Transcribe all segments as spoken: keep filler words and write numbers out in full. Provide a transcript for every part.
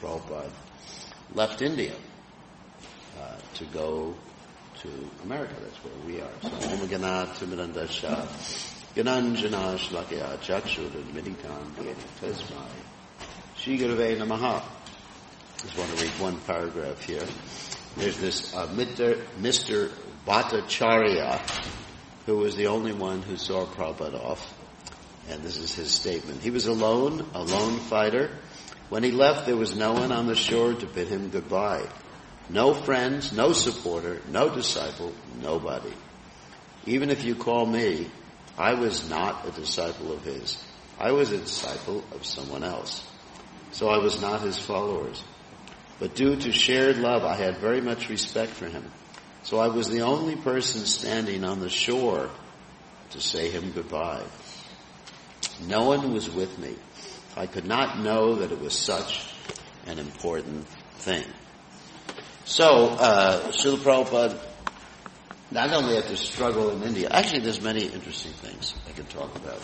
Prabhupada left India uh, to go to America. That's where we are. So, Om Ganat Timirandasha Gananjana Shlakya Chakshur Meditan Dhyani Tasmai Shri Gurave Namaha. I just want to read one paragraph here. There's this uh, Mister Bhattacharya, who was the only one who saw Prabhupada off. And this is his statement. He was alone, a lone fighter. When he left, there was no one on the shore to bid him goodbye. No friends, no supporter, no disciple, nobody. Even if you call me, I was not a disciple of his. I was a disciple of someone else. So I was not his followers. But due to shared love, I had very much respect for him. So I was the only person standing on the shore to say him goodbye. No one was with me. I could not know that it was such an important thing. So, uh, Srila Prabhupada not only had to struggle in India, actually there's many interesting things I could talk about.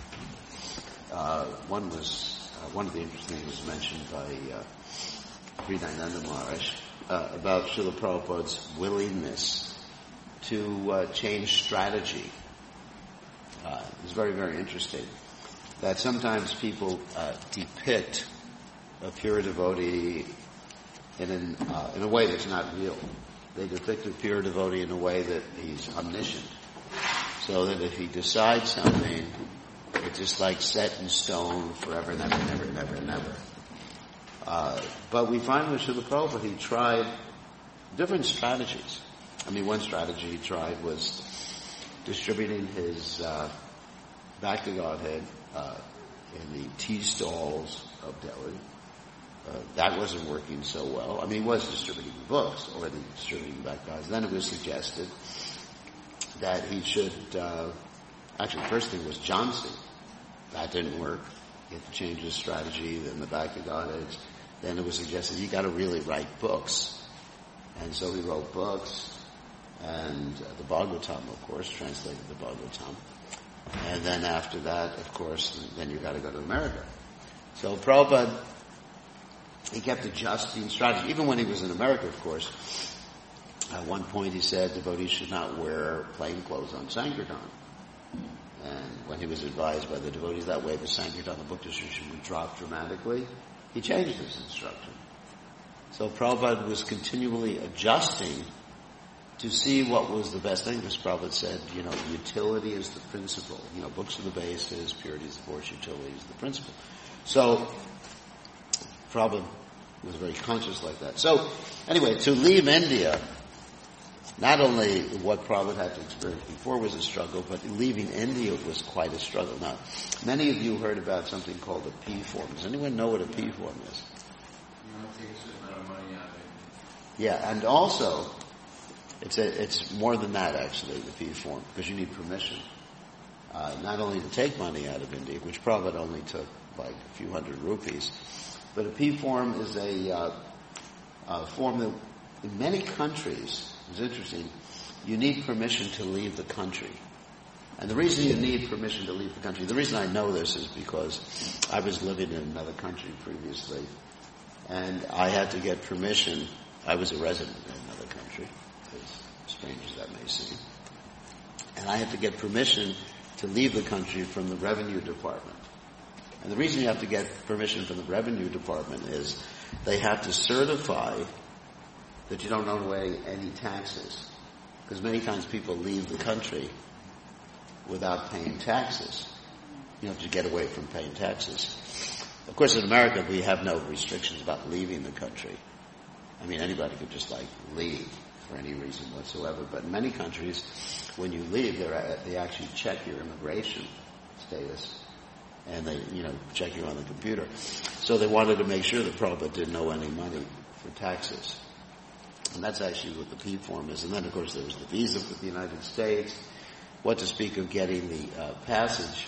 Uh, one was, uh, one of the interesting things was mentioned by, uh, Hridayananda Maharaj, uh, about Srila Prabhupada's willingness to, uh, change strategy. Uh, it's very, very interesting that sometimes people, uh, depict a pure devotee in an, uh, in a way that's not real. They depict a pure devotee in a way that he's omniscient. So that if he decides something, it's just like set in stone forever, never, never, never, never. Uh, but we find with Srila Prabhupada, he tried different strategies. I mean, one strategy he tried was distributing his, uh, back to Godhead, uh, in the tea stalls of Delhi. Uh, that wasn't working so well. I mean, he was distributing books, already distributing back guys. Then it was suggested that he should, uh, actually the first thing was Jhansi. That didn't work. He had to change his strategy, then the back to Godhead. Then it was suggested you gotta really write books. And so he wrote books, and uh, the Bhagavatam, of course, translated the Bhagavatam. And then after that, of course, then you gotta go to America. So Prabhupada, he kept adjusting strategy. Even when he was in America, of course, at one point he said devotees should not wear plain clothes on Sankirtan. And when he was advised by the devotees that way, the Sankirtan, the book distribution would drop dramatically, he changed his instruction. So Prabhupada was continually adjusting to see what was the best thing, because Prabhupada said, you know, utility is the principle. You know, books are the basis, purity is the force, utility is the principle. So Prabhupada was very conscious like that. So, anyway, to leave India, not only what Prabhupada had to experience before was a struggle, but leaving India was quite a struggle. Now, many of you heard about something called a P form. Does anyone know what a P form is? You don't take a certain amount of money out of it. Yeah, and also, it's a, it's more than that actually, the P form, because you need permission. Uh, not only to take money out of India, which Prabhupada only took like a few hundred rupees, but a P form is a, uh, a form that in many countries, it's interesting, you need permission to leave the country. And the reason you need permission to leave the country, the reason I know this is because I was living in another country previously, and I had to get permission. I was a resident in another country, as strange as that may seem. And I had to get permission to leave the country from the revenue department. And the reason you have to get permission from the revenue department is they have to certify that you don't owe any taxes. Because many times people leave the country without paying taxes. You have to get away from paying taxes. Of course, in America, we have no restrictions about leaving the country. I mean, anybody could just like leave for any reason whatsoever. But in many countries, when you leave, they actually check your immigration status. And they, you know, check you on the computer. So they wanted to make sure that Prabhupada didn't owe any money for taxes. And that's actually what the P form is. And then, of course, there was the visa for the United States. What to speak of getting the uh, passage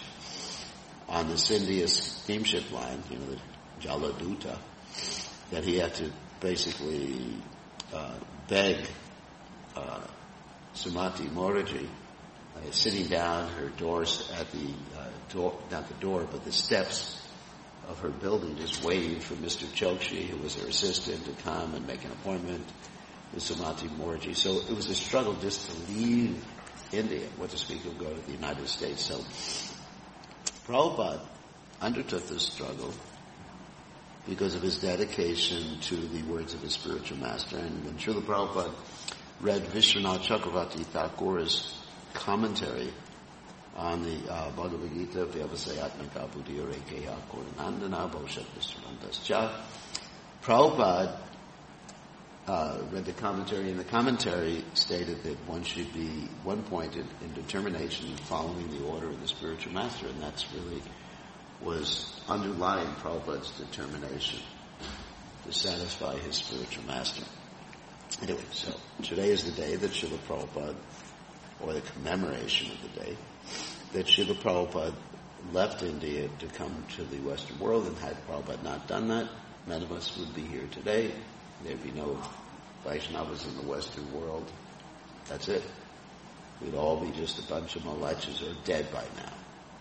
on the Scindia steamship line, you know, the Jaladuta, that he had to basically uh, beg uh, Sumati Moraji, uh, sitting down her doors at the uh, door, not the door, but the steps of her building just waved for Mister Chokshi, who was her assistant, to come and make an appointment with Sumati Morji. So it was a struggle just to leave India, what to speak of go to the United States. So Prabhupada undertook this struggle because of his dedication to the words of his spiritual master. And when Srila Prabhupada read Vishwanath Chakravarti Thakur's commentary on the uh, Bhagavad Gita, Vyavasayatmaka Buddhiyorekeya Koranandana Bhoshat Vishwanandascha, Prabhupada uh, read the commentary, and the commentary stated that one should be one-pointed in determination following the order of the spiritual master, and that's really was underlying Prabhupada's determination to satisfy his spiritual master. Anyway, so today is the day that Srila Prabhupada, or the commemoration of the day, that Srila Prabhupada left India to come to the Western world, and had Prabhupada not done that, none of us would be here today. There'd be no Vaishnavas in the Western world. That's it. We'd all be just a bunch of malachas or dead by now.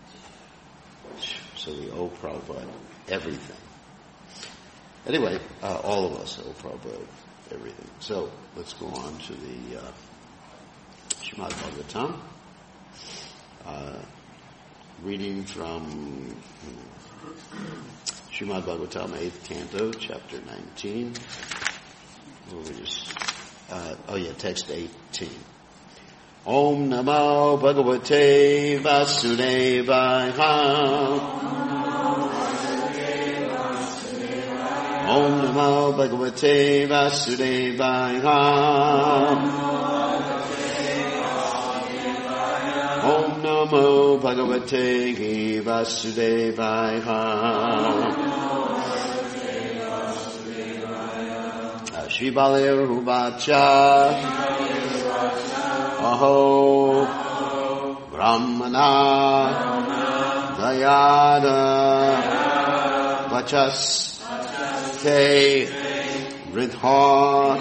So we owe Prabhupada everything. Anyway, uh, all of us owe Prabhupada everything. So let's go on to the uh, Srimad Bhagavatam. Uh, reading from Srimad Bhagavatam, eighth canto, chapter nineteen. Where we just, uh, oh yeah, text eighteen. Om Namo Bhagavate Vasudevaya. Om Namo Bhagavate Vasudevaya. Om Namo Bhagavate Vasudevaya. Shri Balir Uvacha Aho Brahmana Dayada Vachas Te Ridha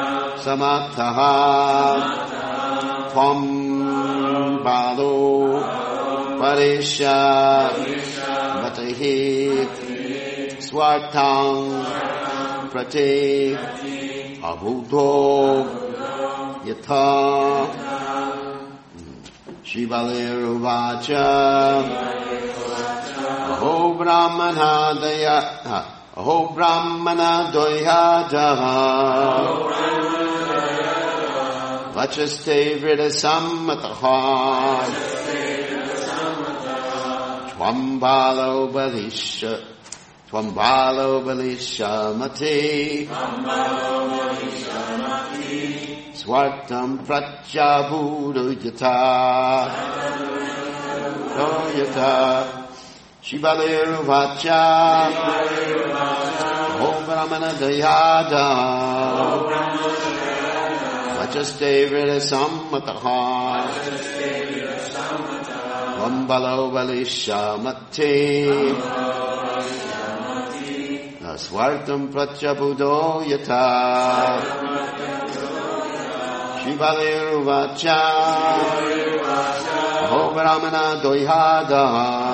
Samataha Tvam Balo Parisha Vatahi Swartang Prati Abhuto Yatha Shivalir Uvacha Aho Brahmana Daya Aho Brahmana Doyada Vachaste Vrida Sammataha Twambalo Balisha Twambalo Balisha Mati Swartam Pratyabhudo Yata Yata Shivalir Vacha Om Brahmana Dayada Vachaste Vrida Sammataha Twambalo Balisha Mati Swartam Pratyabhudo Yata Shivalir Vacha Aho Brahmana Doyhada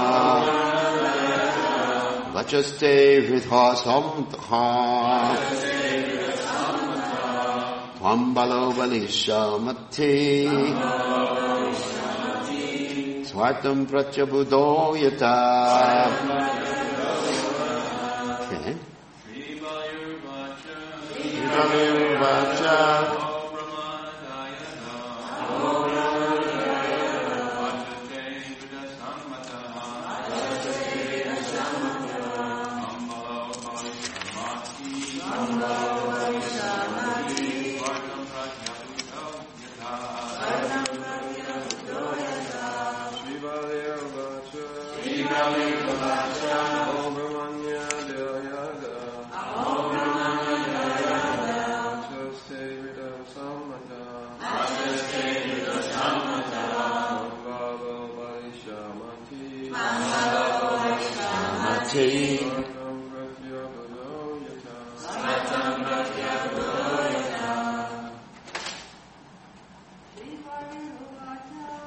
Vachaste Vridha Samtaha Twambalo Balisha Mati Swartam Pratyabhudo Yata. Okay. Shivalir Vacha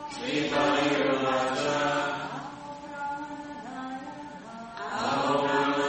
Aho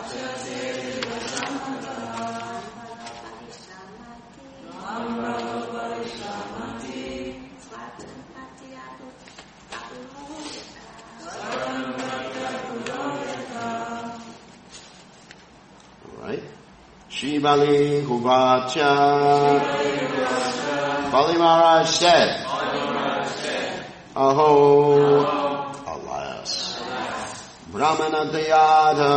Shri Bali Huvacha. Bali Maharaj said, Aho, alas, Brahmana Dayata,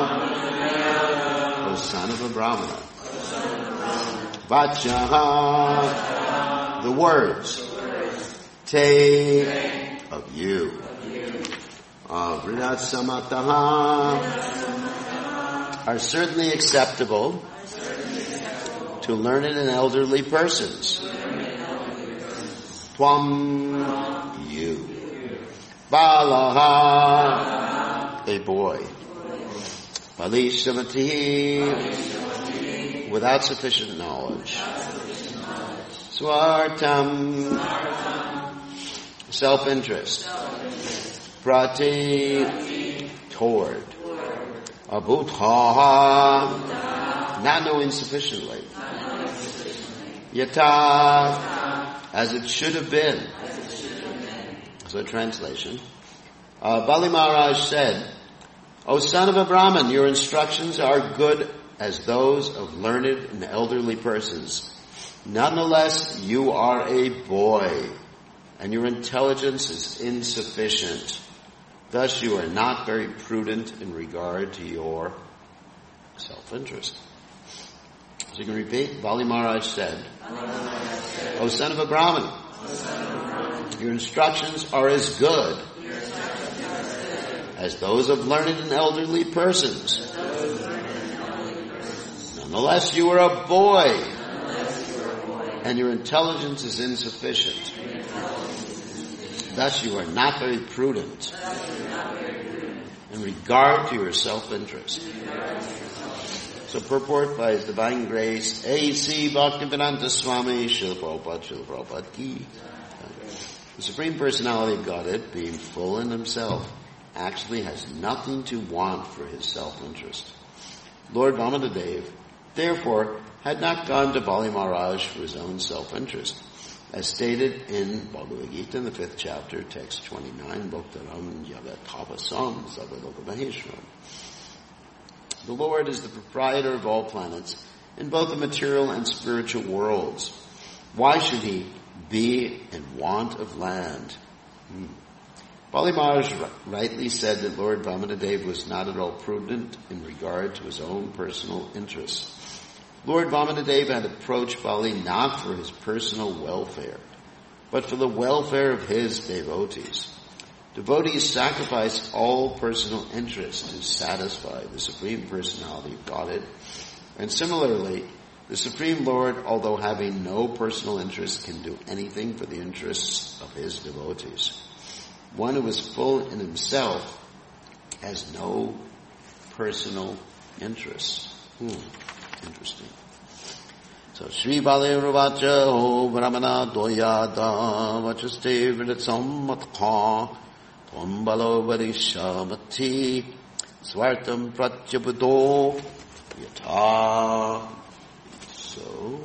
O son of a Brahmana, Vachaha, the words, Te, of you, Vridat Samataha, are certainly acceptable to learned and elderly persons. Twam, you. Balaha, a boy. Balishamati, without sufficient knowledge. Swartam, self-interest. Prati, toward. Abutha, not knowing sufficiently. Yata, as it should have been. So translation. Uh, Bali Maharaj said, O son of a Brahmin, your instructions are good as those of learned and elderly persons. Nonetheless, you are a boy, and your intelligence is insufficient. Thus you are not very prudent in regard to your self-interest. So you can repeat. Bali Maharaj said, O son of a Brahmin, your instructions are as good as those of learned and elderly persons. Nonetheless, you are a boy, and your intelligence is insufficient. Thus you are not very prudent in regard to your self-interest. So purport by His Divine Grace, A C Bhaktivedanta Swami Srila Prabhupada, Srila Prabhupada Ki. The Supreme Personality of Godhead, being full in Himself, actually has nothing to want for His self-interest. Lord Vamanadev, therefore, had not gone to Bali Maharaj for His own self-interest. As stated in Bhagavad Gita in the fifth chapter, text twenty-nine, Bhaktaram Yagatapasam Zavaloka Maheshwaram. The Lord is the proprietor of all planets in both the material and spiritual worlds. Why should He be in want of land? Hmm. Bali Maharaj rightly said that Lord Vamanadev was not at all prudent in regard to his own personal interests. Lord Vamanadev had approached Bali not for his personal welfare, but for the welfare of his devotees. Devotees sacrifice all personal interests to satisfy the Supreme Personality of Godhead. And similarly, the Supreme Lord, although having no personal interest, can do anything for the interests of His devotees. One who is full in himself has no personal interests. Hmm. Interesting. So, Shri Bali Ruvacha Ho Brahmana Doyada Vachaste Viditsam Matkha Tvam Balo Varishamati Swartam Pratyabudo Yata. So,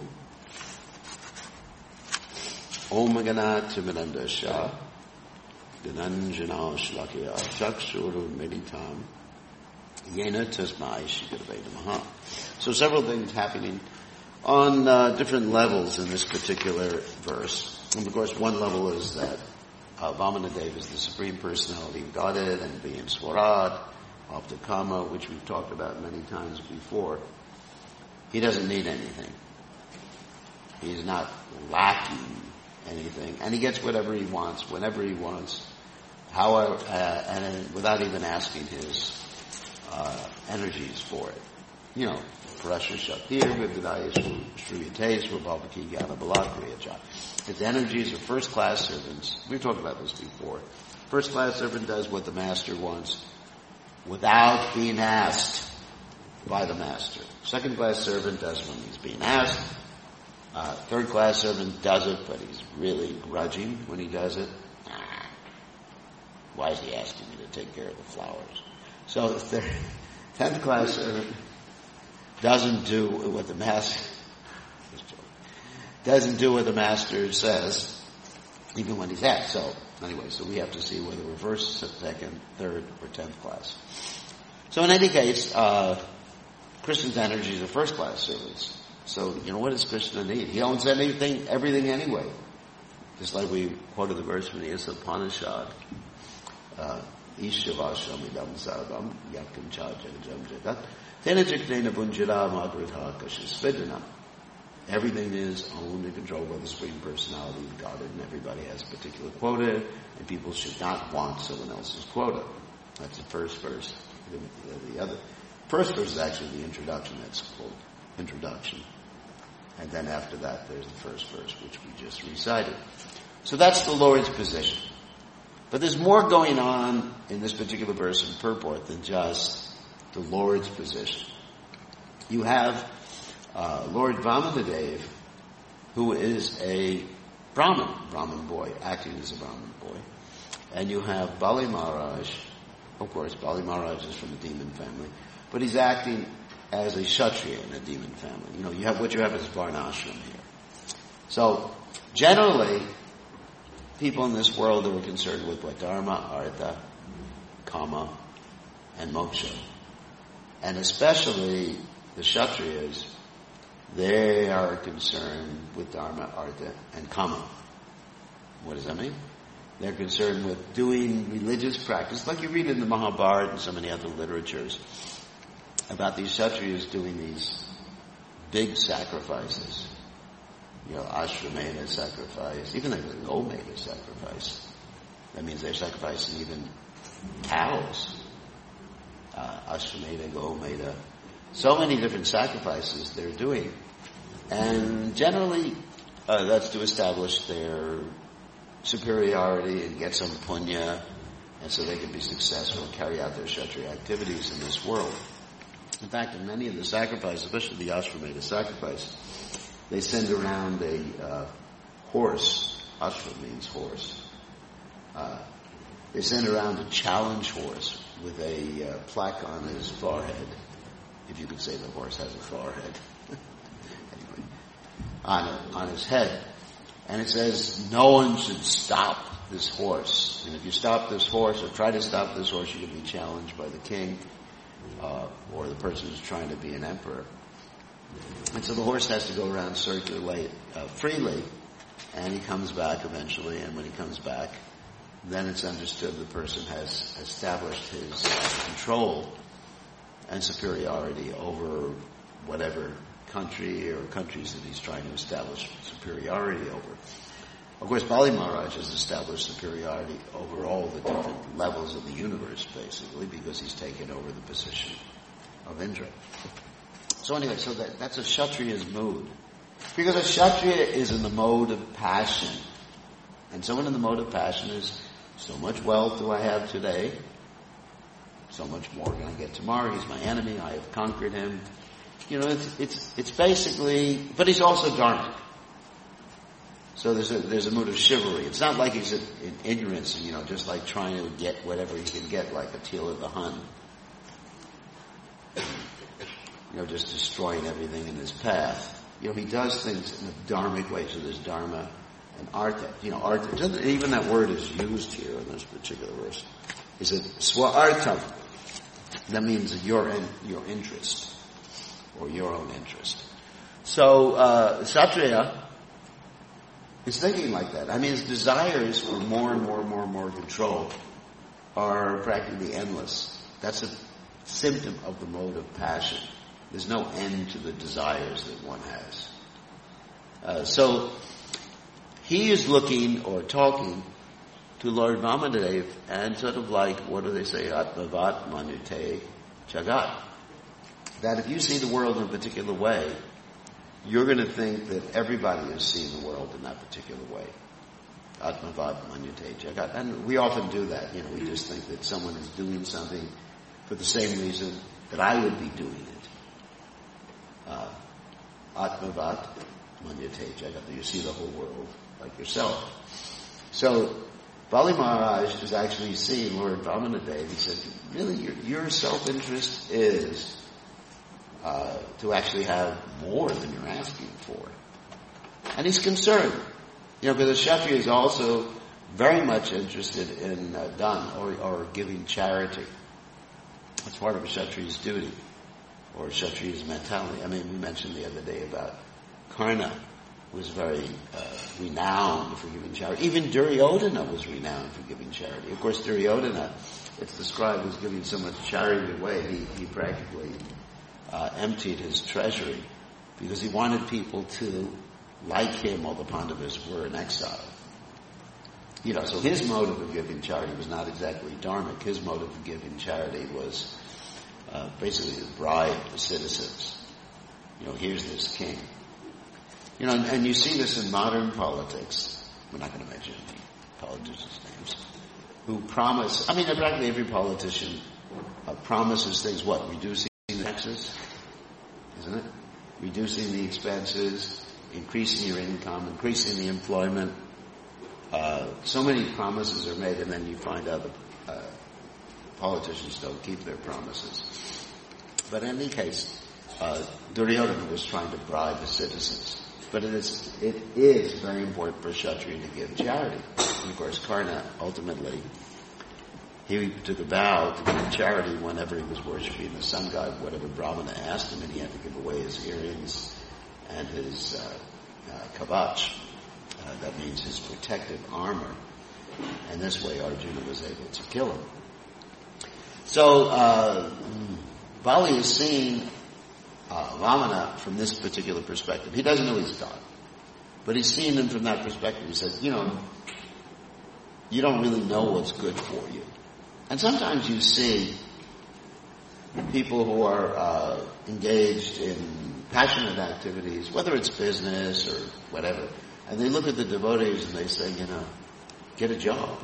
Om Ganat Timidandasha Dhananjana Shlakya Chakshuru Meditam Yena Tasmai Shikadveda Maha. So several things happening on uh, different levels in this particular verse. And of course one level is that uh, Vamanadev is the Supreme Personality of Godhead and being Swarat, Aptakama, which we've talked about many times before. He doesn't need anything. He's not lacking anything. And he gets whatever he wants, whenever he wants, however, uh, and without even asking his uh, energies for it. You know, Prasha Shakir, Vividaya Shruyate, Svabhavaki Gyana Balakriyacha. His energies are first class servants. We've talked about this before. First class servant does what the master wants without being asked by the master. Second class servant does when he's being asked. Uh, third class servant does it, but he's really grudging when he does it. Ah, why is he asking me to take care of the flowers? So the third, tenth class servant doesn't do what the master doesn't do what the master says, even when he's asked. So anyway, so we have to see whether we're first, second, third, or tenth class. So in any case, uh, Krishna's energies are first class servants. So, you know, what does Krishna need? He owns anything, everything anyway. Just like we quoted the verse from the Isa Upanishad, uh, Ishavashamidam sarvam yakam cha jagajam jagat tena jiktena bunjira madhurha kashasvidana. Everything is owned and controlled by the Supreme Personality of God, and everybody has a particular quota, and people should not want someone else's quota. That's the first verse. The, the other first verse is actually the introduction. That's called introduction. And then after that, there's the first verse, which we just recited. So that's the Lord's position. But there's more going on in this particular verse and purport than just the Lord's position. You have uh, Lord Vamanadev, who is a Brahmin, Brahmin boy, acting as a Brahmin boy. And you have Bali Maharaj. Of course, Bali Maharaj is from the demon family, but he's acting as a Kshatriya in a demon family. You know, you have what you have is Varnashram here. So, generally, people in this world are concerned with what? Dharma, Artha, Kama, and Moksha. And especially the Kshatriyas, they are concerned with Dharma, Artha, and Kama. What does that mean? They're concerned with doing religious practice, like you read in the Mahabharata and so many other literatures, about these Kshatriyas doing these big sacrifices. You know, Ashramena sacrifice, even like the Gomeda sacrifice. That means they're sacrificing even cows. Uh, Ashramena, Gomeda. So many different sacrifices they're doing. And generally, uh, that's to establish their superiority and get some punya, and so they can be successful and carry out their Kshatriya activities in this world. In fact, in many of the sacrifices, especially the Ashramena sacrifice, they send around a uh, horse. Ashram means horse. Uh, they send around a challenge horse with a uh, plaque on his forehead, if you could say the horse has a forehead. Anyway, on, on his head. And it says, no one should stop this horse. And if you stop this horse or try to stop this horse, you can be challenged by the king. Uh, or the person who's trying to be an emperor. And so the horse has to go around circulate uh, freely, and he comes back eventually, and when he comes back, then it's understood the person has established his uh, control and superiority over whatever country or countries that he's trying to establish superiority over. Of course, Bali Maharaj has established superiority over all the different levels of the universe, basically, because he's taken over the position of Indra. So anyway, so that, that's a Kshatriya's mood. Because a Kshatriya is in the mode of passion. And someone in the mode of passion is, so much wealth do I have today, so much more can I get tomorrow, he's my enemy, I have conquered him. You know, it's, it's, it's basically, but he's also dharmic. So there's a, there's a mood of chivalry. It's not like he's in, in ignorance and, you know, just like trying to get whatever he can get, like Attila the Hun. You know, just destroying everything in his path. You know, he does things in a dharmic way, so there's dharma and artha. You know, artha, even that word is used here in this particular verse. Is it swa-artham? That means your, in, your interest, or your own interest. So, uh, Kshatriya is thinking like that. I mean, his desires for more and more and more and more control are practically endless. That's a symptom of the mode of passion. There's no end to the desires that one has. Uh, so, he is looking or talking to Lord Vamanadev and sort of like, what do they say, Atmavat Manute Jagat. That if you see the world in a particular way, you're going to think that everybody is seeing the world in that particular way. Atmavat Manute Jagat. And we often do that. You know, we just think that someone is doing something for the same reason that I would be doing it. Uh, Atmavat Manute Jagat. You see the whole world like yourself. So, Bali Maharaj is actually seeing Lord Vamanadev. He said, really, your, your self-interest is uh, to actually have more than you're asking for. And he's concerned. You know, because the Kshatriya is also very much interested in uh, dan, or, or giving charity. That's part of a Kshatriya's duty, or a Kshatriya's mentality. I mean, we mentioned the other day about Karna was very uh, renowned for giving charity. Even Duryodhana was renowned for giving charity. Of course, Duryodhana, it's described as giving so much charity away, he, he practically uh, emptied his treasury because he wanted people to like him while the Pandavas were in exile. You know, so his motive of giving charity was not exactly dharmic. His motive of giving charity was uh, basically to bribe the citizens. You know, here's this king. You know, and, and you see this in modern politics. We're not going to mention any politicians' names. Who promise, I mean, practically every politician uh, promises things, what? Reducing the taxes, isn't it? Reducing the expenses, increasing your income, increasing the employment. Uh, so many promises are made, and then you find out that uh, politicians don't keep their promises. But in any case, uh, Duryodhana was trying to bribe the citizens. But it is, it is very important for a Kshatriya to give charity. And of course, Karna, ultimately, he took a vow to give charity whenever he was worshipping the sun god, whatever Brahmana asked him, and he had to give away his earrings and his uh, uh, kavach. Uh, that means his protective armor. And this way Arjuna was able to kill him. So, uh, Bali is seeing uh, Vamana from this particular perspective. He doesn't know he's God. But he's seeing him from that perspective. He says, you know, you don't really know what's good for you. And sometimes you see people who are uh, engaged in passionate activities, whether it's business or whatever, and they look at the devotees and they say, you know, get a job.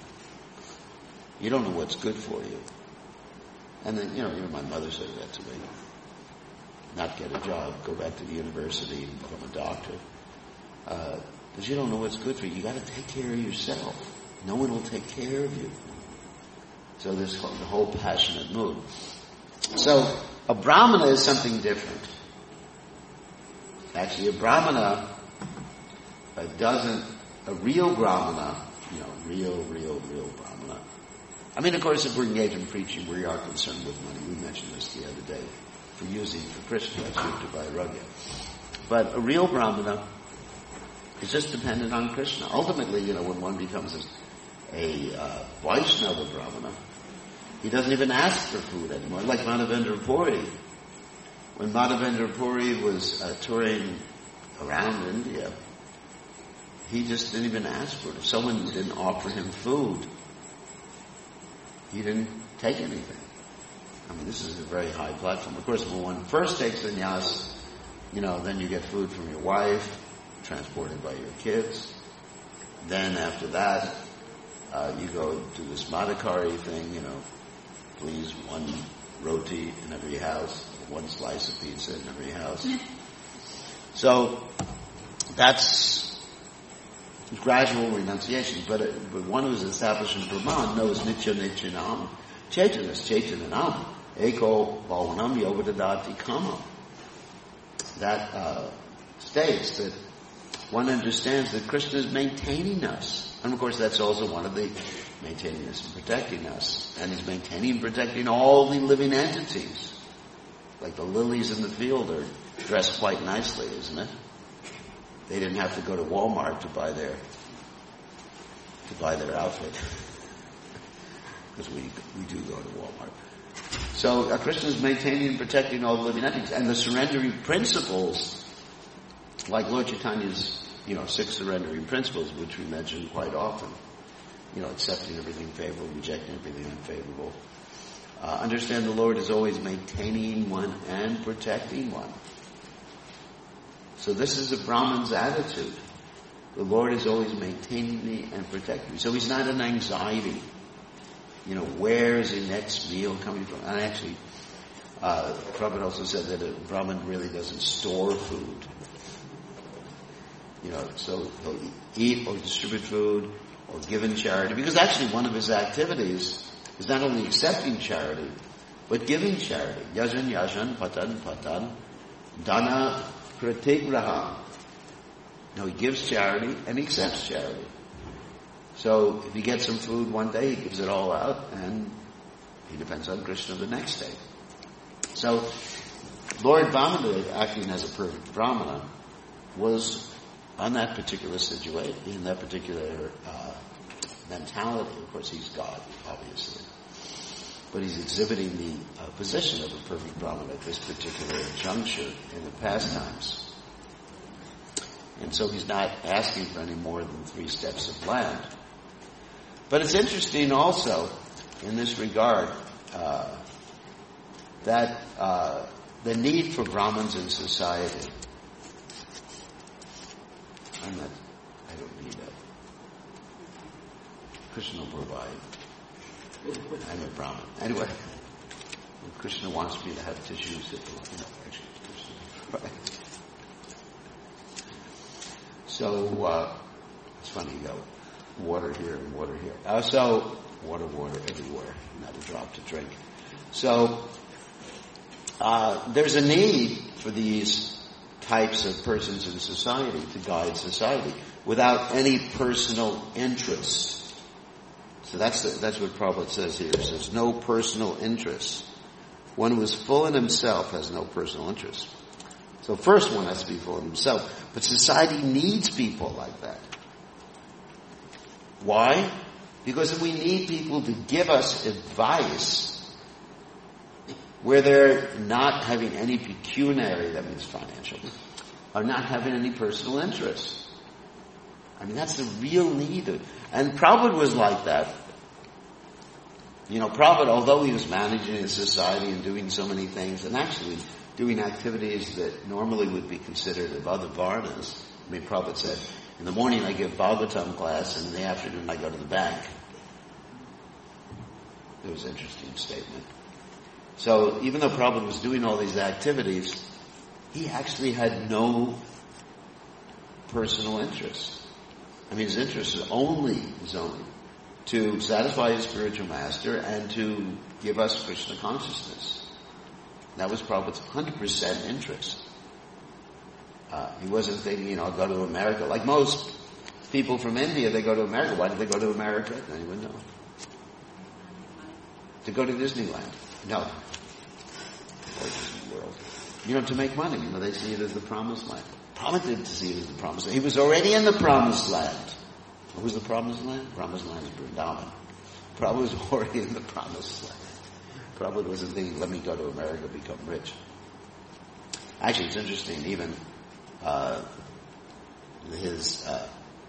You don't know what's good for you. And then, you know, even my mother said that to me. Not get a job, go back to the university and become a doctor. Uh, because you don't know what's good for you. You gotta take care of yourself. No one will take care of you. So this whole, the whole passionate mood. So, a Brahmana is something different. Actually, a Brahmana uh, doesn't, a real Brahmana, you know, real, real, real Brahmana. I mean, of course, if we're engaged in preaching, we are concerned with money. We mentioned this the other day. For using for Krishna, that's Yukta Vairagya. But a real Brahmana is just dependent on Krishna. Ultimately, you know, when one becomes a, a uh, Vaishnava Brahmana, he doesn't even ask for food anymore. Like Madhavendra Puri. When Madhavendra Puri was uh, touring around India, he just didn't even ask for it. If someone didn't offer him food, he didn't take anything. I mean, this is a very high platform. Of course, when one first takes sannyas, you know, then you get food from your wife, transported by your kids. Then after that, uh, you go do this madhikari thing, you know, please one roti in every house, one slice of pizza in every house. So that's gradual renunciation. But, uh, but one who's established in Brahman knows nitya nityanam, chaitanas chaitananam, eko bhavanam yogadadati kama. That uh, states that one understands that Krishna is maintaining us. And of course that's also one of the maintaining us and protecting us. And he's maintaining and protecting all the living entities. Like the lilies in the field are dressed quite nicely, isn't it? They didn't have to go to Walmart to buy their to buy their outfit. Because we we do go to Walmart. So uh, Krishna is maintaining and protecting all the living entities. And the surrendering principles, like Lord Chaitanya's, you know, six surrendering principles, which we mention quite often. You know, accepting everything favorable, rejecting everything unfavorable. Uh, understand the Lord is always maintaining one and protecting one. So this is a Brahman's attitude. The Lord is always maintaining me and protecting me. So he's not in anxiety. You know, where is the next meal coming from? And actually, uh, Prabhupada also said that a Brahman really doesn't store food. You know, so he'll eat or distribute food, or given charity, because actually one of his activities is not only accepting charity, but giving charity. Yajan yajan patan patan dana pratigraha. No, he gives charity and he accepts charity. So if he gets some food one day, he gives it all out, and he depends on Krishna the next day. So Lord Vamandev, acting as a perfect Brahmana, was on that particular situation, in that particular uh, mentality. Of course, he's God, obviously. But he's exhibiting the uh, position of a perfect Brahmana at this particular juncture in the pastimes. And so he's not asking for any more than three steps of land. But it's interesting also, in this regard, uh, that uh, the need for Brahmins in society. I'm not, I don't need that. Krishna will provide. I'm a Brahmin. Anyway, if Krishna wants me to have tissues, it will, you know, actually, Krishna. So, uh, it's funny, you go, water here and water here. Uh, so, water, water everywhere, not a drop to drink. So, uh, there's a need for these types of persons in society to guide society without any personal interest. So that's the, that's what Prabhupada says here. He says, no personal interest. One who is full in himself has no personal interest. So first one has to be full in himself. But society needs people like that. Why? Because we need people to give us advice where they're not having any pecuniary, that means financial, or not having any personal interest. I mean, that's the real need. And Prabhupada was like that. You know, Prabhupada, although he was managing his society and doing so many things, and actually doing activities that normally would be considered of other varnas. I mean, Prabhupada said, in the morning I give Bhagavatam class, and in the afternoon I go to the bank. It was an interesting statement. So even though Prabhupada was doing all these activities, he actually had no personal interest. I mean, his interest is only, is only to satisfy his spiritual master and to give us Krishna consciousness. That was Prabhupada's one hundred percent interest. Uh, he wasn't thinking, you know, I'll go to America. Like most people from India, they go to America. Why did they go to America? Anyone know? To go to Disneyland. No. Or Disney World. You know, to make money. You know, they see it as the promised land. Prabhupada didn't see it as the promised land. He was already in the promised land. What was the promised land? Promised land is Vrindavan. Prabhupada was already in the promised land. Prabhupada wasn't thinking, let me go to America, become rich. Actually, it's interesting, even uh, his uh,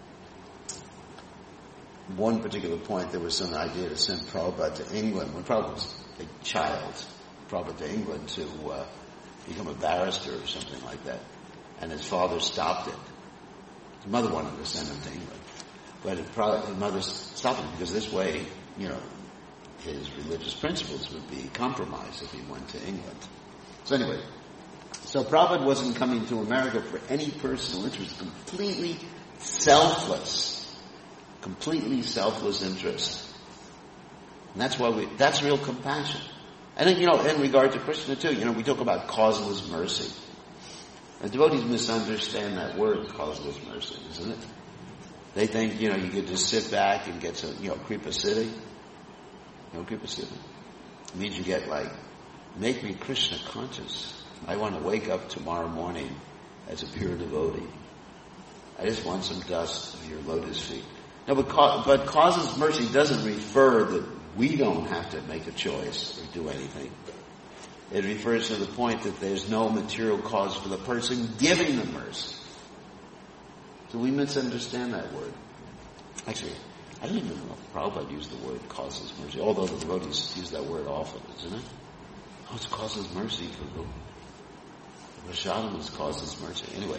one particular point, there was some idea to send Prabhupada to England. When Prabhupada was a child, Prabhupada to England to uh, become a barrister or something like that. And his father stopped it. His mother wanted to send him to England. But it probably, his mother stopped it because this way, you know, his religious principles would be compromised if he went to England. So anyway, so Prabhupada wasn't coming to America for any personal interest, completely selfless, completely selfless interest. And that's why we, that's real compassion. And then, you know, in regard to Krishna too, you know, we talk about causeless mercy. And devotees misunderstand that word, causeless mercy, isn't it? They think, you know, you could just sit back and get some, you know, Kripa Siddhi. You know, Kripa Siddhi. It means you get like, make me Krishna conscious. I want to wake up tomorrow morning as a pure devotee. I just want some dust of your lotus feet. No, but, ca- but causeless mercy doesn't refer that we don't have to make a choice or do anything. It refers to the point that there's no material cause for the person giving the mercy. So we misunderstand that word. Actually, I don't even know if Prabhupada used the word causeless mercy, although the devotees use that word often, isn't it? Oh, it's causeless mercy for the Rashadam is causeless mercy. Anyway,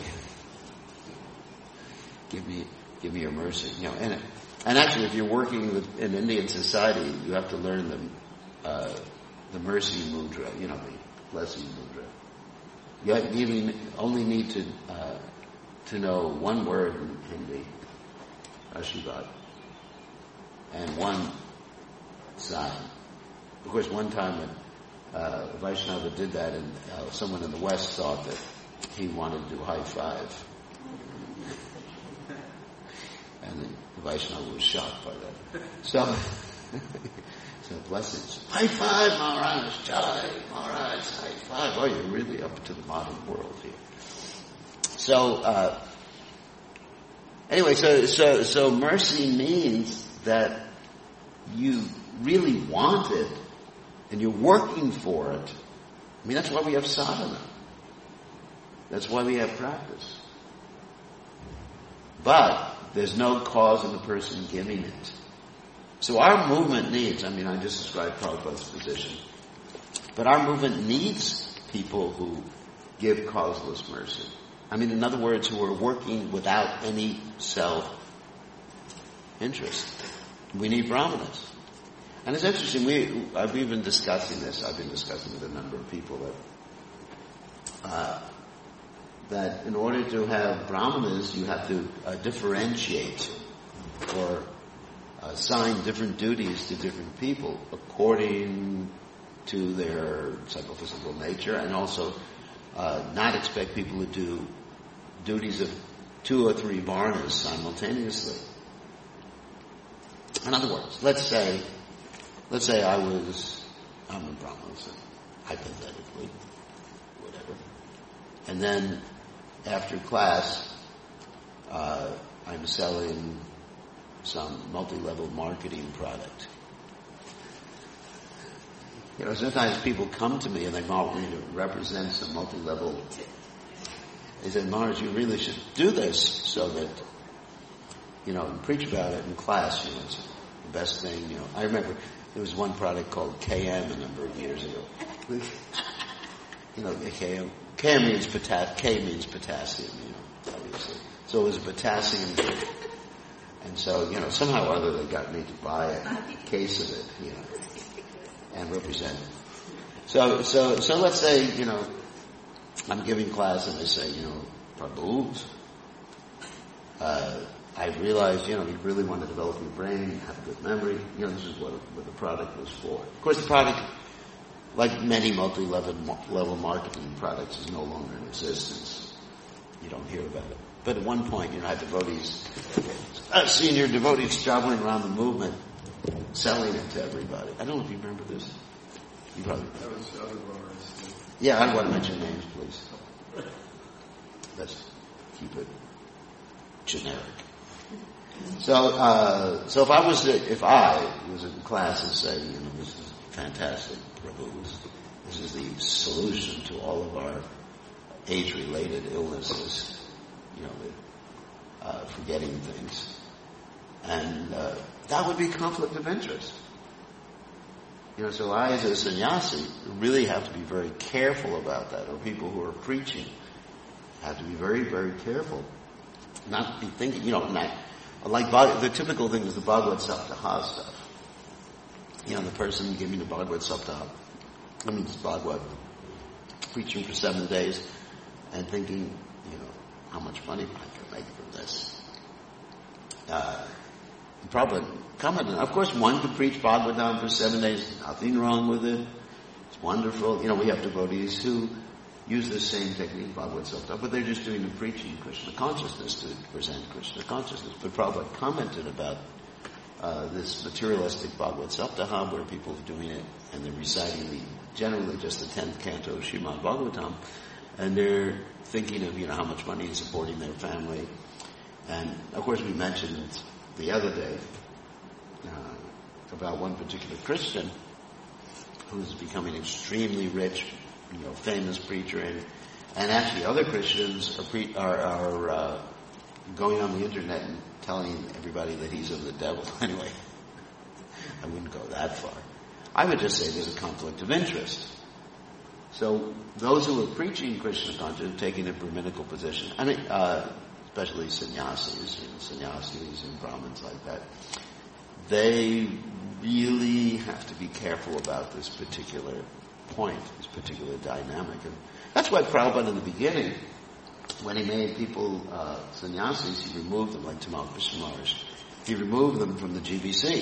give me, give me your mercy. You know, and and actually, if you're working with, in Indian society, you have to learn the uh, the mercy mudra. You know, the blessing mudra. You, have, you even only need to uh, to know one word in Hindi, Ashirvad. and one sign. Of course, one time when uh, Vaishnava did that, and uh, someone in the West thought that he wanted to do high five. And the Vaishnava was shocked by that. So, so blessings. High five, Maharaj, Jai, Maharaj, high five. Oh, you're really up to the modern world here. So, uh, anyway, so, so, so mercy means that you really want it, and you're working for it. I mean, that's why we have sadhana. That's why we have practice. But there's no cause in the person giving it. So our movement needs, I mean, I just described Prabhupada's position, but our movement needs people who give causeless mercy. I mean, in other words, who are working without any self-interest. We need brahmanas. And it's interesting, we, I've been discussing this, I've been discussing with a number of people that, uh, that in order to have brahmanas, you have to uh, differentiate or assign different duties to different people according to their psychophysical nature, and also uh, not expect people to do duties of two or three varnas simultaneously. In other words, let's say, let's say I was, I'm a brahmana, so hypothetically, whatever, and then after class, uh, I'm selling some multi-level marketing product. You know, sometimes people come to me and they want me to represent some multi-level. They said, Maharaj, you really should do this so that, you know, and preach about it in class. You know, it's the best thing. You know, I remember there was one product called K M a number of years ago. You know, K M. K M means potassium. K means potassium. You know, obviously. So it was a potassium drink. And so, you know, somehow or other they got me to buy a case of it, you know, and represent it. So, so, so let's say, you know, I'm giving class and they say, you know, Prabhu, uh, I realized, you know, you really want to develop your brain, have good memory. You know, this is what, what the product was for. Of course, the product, like many multi-level level marketing products, is no longer in existence. You don't hear about it. But at one point, you know, I had devotees, uh, senior devotees traveling around the movement, selling it to everybody. I don't know if you remember this. You probably That was the other brothers. Yeah, I don't want to mention names, please. Let's keep it generic. So, uh, so if I was, if I was in class and say, you know, this is fantastic, Prabhu, this is the solution to all of our age-related illnesses, you know, uh, forgetting things. And uh, that would be conflict of interest. You know, so I, as a sannyasi, really have to be very careful about that, or people who are preaching have to be very, very careful. Not be thinking, you know, not, like the typical thing is the Bhagavad Saptaha stuff. You know, the person giving the Bhagavad Saptaha, I mean, it's Bhagavad, preaching for seven days, and thinking, you know, how much money I can make from this. Uh, probably commented, of course, one could preach Bhagavatam for seven days, nothing wrong with it. It's wonderful. You know, we have devotees who use the same technique, Bhagavad Saptaha, but they're just doing the preaching Krishna consciousness to present Krishna consciousness. But Prabhupada commented about uh, this materialistic Bhagavad Saptaha, where people are doing it and they're reciting the generally just the tenth canto of Srimad Bhagavatam, and they're thinking of, you know, how much money is supporting their family. And of course, we mentioned the other day uh, about one particular Christian who's becoming extremely rich, you know, famous preacher, and and actually other Christians are pre- are, are uh, going on the internet and telling everybody that he's of the devil. Anyway, I wouldn't go that far. I would just say there's a conflict of interest. So those who are preaching Krishna consciousness, taking a Brahminical position, I mean, uh, especially sannyasis, you know, sannyasis and Brahmins like that, they really have to be careful about this particular point, this particular dynamic. And that's why Prabhupada in the beginning, when he made people uh, sannyasis, he removed them, like Tamal Krishna Maharaj. he removed them from the G B C.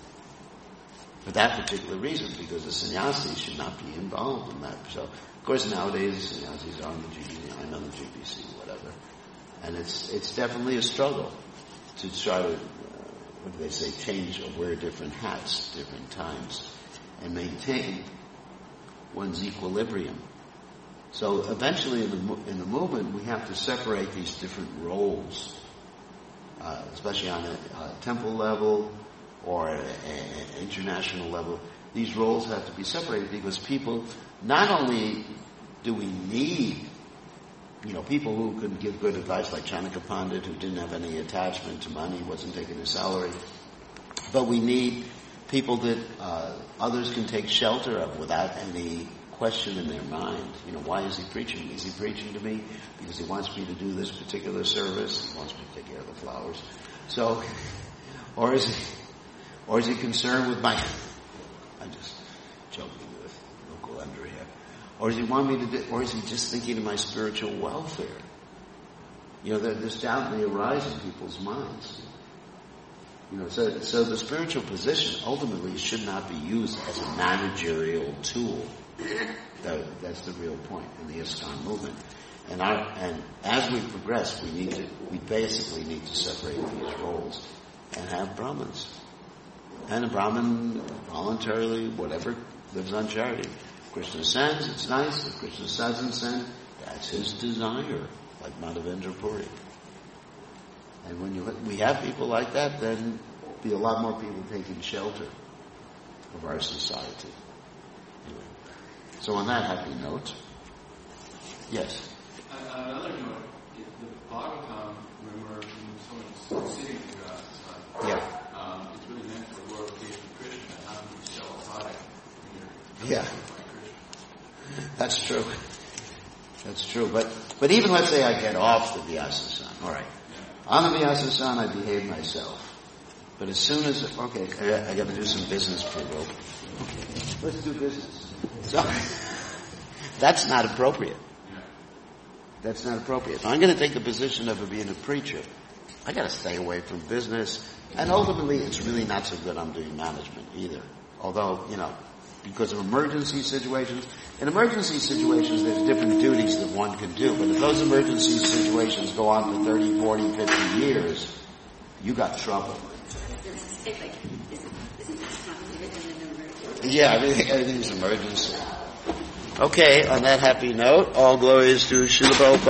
For that particular reason, because the sannyasis should not be involved in that. So, of course, nowadays the sannyasis are in the G B C, I'm on the G B C, whatever. And it's it's definitely a struggle to try to, uh, what do they say, change or wear different hats, different times, and maintain one's equilibrium. So eventually in the, in the movement, we have to separate these different roles, uh, especially on a, a temple level or an international level. These roles have to be separated because people, not only do we need, you know, people who could give good advice like Chanaka Pandit, who didn't have any attachment to money, wasn't taking his salary, but we need people that uh, others can take shelter of without any question in their mind. You know, why is he preaching? Is he preaching to me because he wants me to do this particular service? He wants me to take care of the flowers. So, or is he, or is he concerned with my, I'm just joking with local Andrea. Or does he want me to do, or is he just thinking of my spiritual welfare? You know, there, this doubt may arise in people's minds. You know, so, so the spiritual position ultimately should not be used as a managerial tool. That, that's the real point in the ISKCON movement. And our, and as we progress, we need to, we basically need to separate these roles and have Brahmins. And a Brahmin voluntarily, whatever, lives on charity. Krishna sends, it's nice. If Krishna doesn't send, that's his desire, like Madhavendra Puri. And when you we have people like that, then be a lot more people taking shelter of our society. Anyway. So on that happy note, yes. On another note, the Bhagavatam, when we're when someone's sitting through us, uh, yeah, um, it's really meant for glorification of Krishna. How do you sell a product when you're yeah, that's true. That's true. But but even let's say I get off the Vyasa-san, all right. On the Vyasa-san, I behave myself. But as soon as, okay, I, I got to do some business, people. Okay, let's do business. So, that's not appropriate. That's not appropriate. If I'm going to take the position of being a preacher, I got to stay away from business. And ultimately, it's really not so good I'm doing management either. Although, you know, because of emergency situations. In emergency situations, there's different duties that one can do. But if those emergency situations go on for thirty, forty, fifty years, you got trouble. Yeah, everything, everything's emergency. Okay, on that happy note, all glories to Srila Prabhupada.